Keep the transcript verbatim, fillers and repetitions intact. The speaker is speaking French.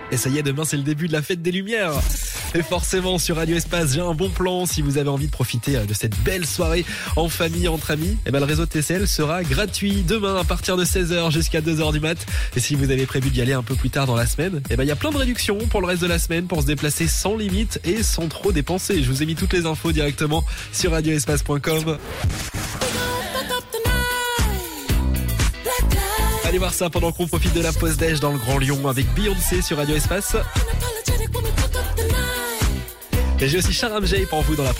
Et ça y est, demain c'est le début de la fête des Lumières. Et forcément sur Radio Espace, j'ai un bon plan si vous avez envie de profiter de cette belle soirée en famille, entre amis. Et ben le réseau T C L sera gratuit demain à partir de seize heures jusqu'à deux heures du mat. Et si vous avez prévu d'y aller un peu plus tard dans la semaine, et ben il y a plein de réductions pour le reste de la semaine pour se déplacer sans limite et sans trop dépenser. Je vous ai mis toutes les infos directement sur radio espace point com. Allez voir ça pendant qu'on profite de la pause déj dans le Grand Lyon avec Beyoncé sur Radio Espace. Et j'ai aussi Sharam J pour vous dans la